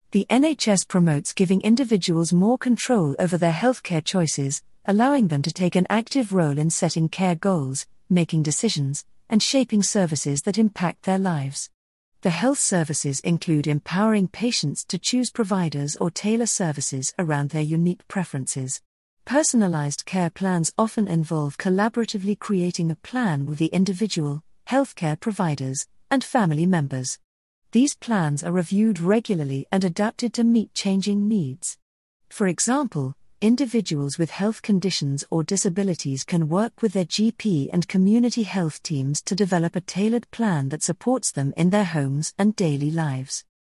The NHS promotes giving individuals more control over their healthcare choices, allowing them to take an active role in setting care goals, making decisions, and shaping services that impact their lives. The health services include empowering patients to choose providers or tailor services around their unique preferences. Personalized care plans often involve collaboratively creating a plan with the individual, healthcare providers, and family members. These plans are reviewed regularly and adapted to meet changing needs. For example, individuals with health conditions or disabilities can work with their GP and community health teams to develop a tailored plan that supports them in their homes and daily lives.